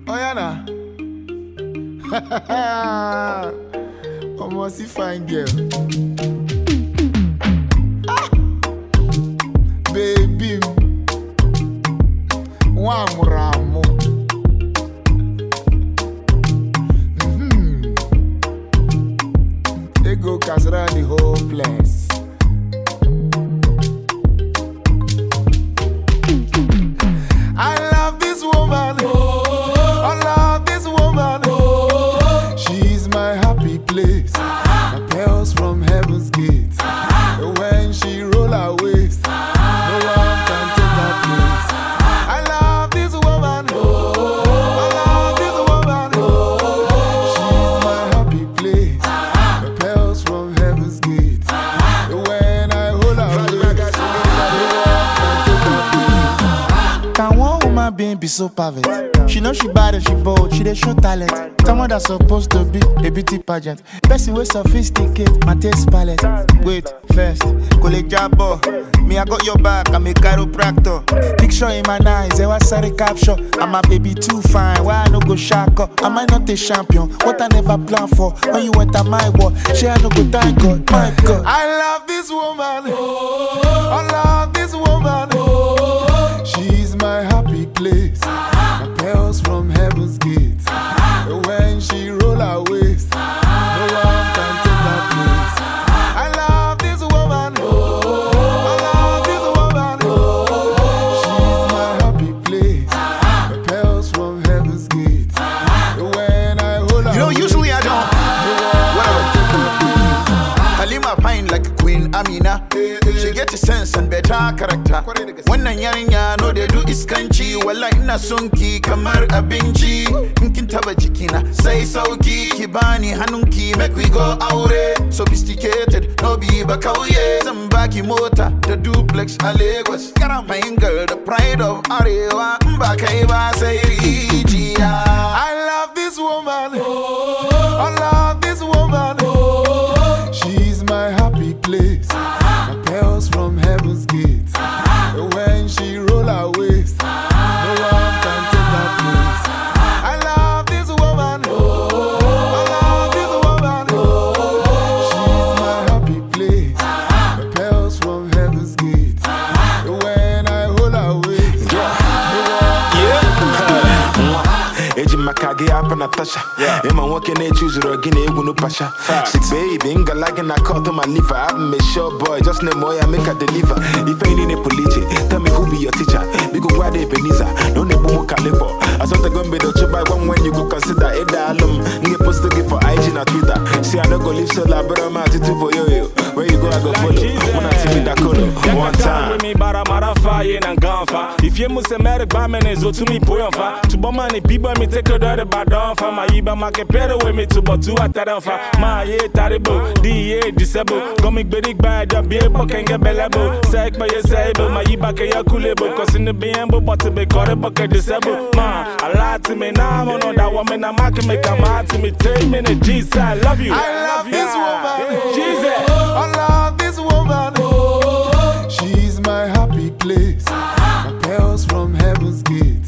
Oyana. Almost a fine girl. Baby, Wamuramo. They go cast around the whole place. I love this woman. I love this woman. She's my happy place. My pearls from heaven's gate. When she roll her waist, no one can take her place. I love this woman. I love this woman. She's my happy place. My pearls from heaven's gate. When I hold her waist, no one can take her place. Can one woman being be so perfect? She know she bad and she bold, she dey show talent. Someone that's supposed to be a beauty pageant. Person wey sophisticate, my taste palette. Wait, first, college jabo. Me, I got your back, I'm a chiropractor. Picture in my eyes, I was sorry capture. I'm a baby too fine, why I no go shack up? Am I not a champion? What I never planned for. When you went to my war, she I no go thank God, my God. I love this woman. I love this woman. She's my happy place. My pearls from heaven's gate. When she roll her waist, no one can take her place. I love this woman. I love this woman. She's my happy place. My pearls from heaven's gate. When I hold her waist, usually I don't. Halima pine like a queen Amina. She get a sense and better character. When I yarinya no they do iskanchi. Wala ina sunki kamar abinci. Nkin taba jikina say sauki kibani hanunki make we go aure. Sophisticated no be bakauye. Zambaki mota the duplex a Lagos. My girl the pride of Arewa. Mbakai ba say rijiya. I love this woman. I love this woman. She's my happy place. My pearls from heaven's gate. When she roll her waist, no one can take her place. I love this woman. I love this woman. She's my happy place. My pearls from heaven's gate. When I hold her waist, Makage up Natasha. Emma walking a choose again, no pasha. Sick baby, inga like I caught to my liver. I'm a sure boy, just name boy, I make a deliver. If ain't in a police, tell me who be your teacher. Because why they Beniza, no name Calipo. I saw the gun be the by one when you go consider it alum. You post to give for IG na Twitter. See, I don't go live so labor, my attitude for you. Where you go, I go follow. When I see me that color, one time. With me, but I'm out of fire and gunfire. If you must American barman is to me, boy, on fire. To bomb money, people me take a dirty bad on for my Iba market better with me to but two at that for my ye terrible, DA disable. Coming big bad, be able can get bellable. Sack by your sable, my Iba can yakulable. Cause in the BM, but to be caught a bucket disable. Ma, I lied to me now, I know that woman, I'm making me come out to me. 10 minutes, Jesus, I love you. I love this woman. Jesus. I love this woman. She's my happy place. My pearls from heaven's gate.